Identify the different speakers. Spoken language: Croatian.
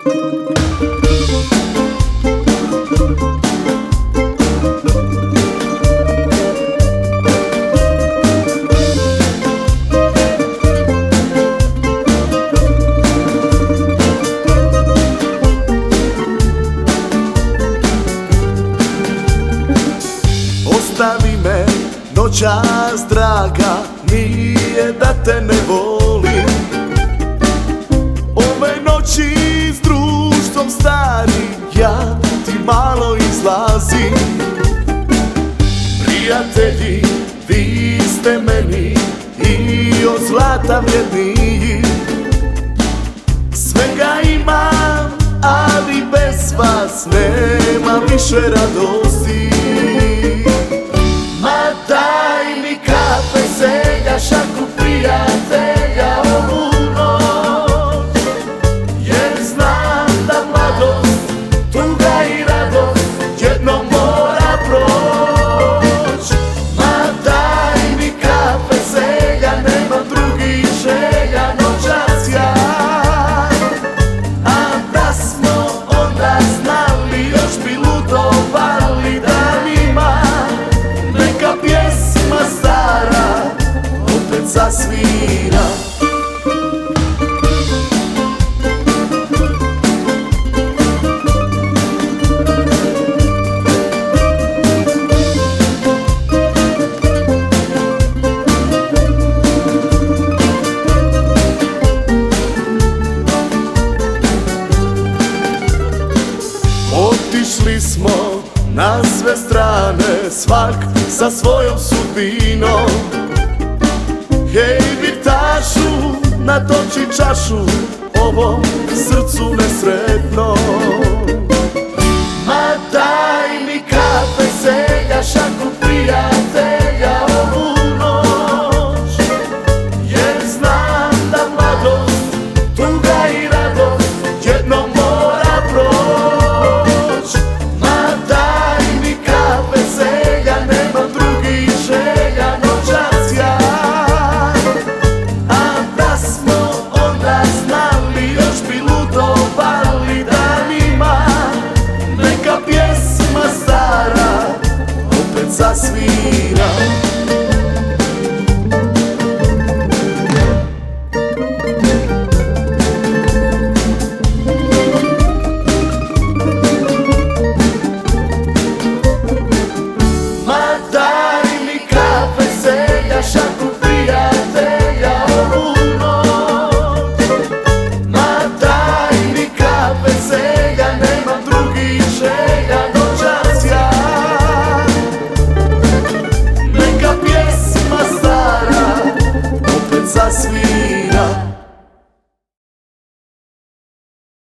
Speaker 1: Ostavi me noćas draga, nije da te ne volim. Ove noći s društvom starim ja ti malo izlazim. Prijatelji, vi ste meni i od zlata vrjedniji. Svega imam, ali bez vas nema više radosti. Ma daj mi kafe, zelja, šaku prijatelja ovu noć, jer znam da mladost, tuga i radost jednom mora proć. Ma daj mi kafe, zelja, nema drugih želja noćas ja. A da smo onda znali, još bi ludovali danima. Neka pjesma stara opet zasvira. Otišli smo na sve strane, svak sa svojom sudbinom. Hej, birtašu, natoči čašu ovom srcu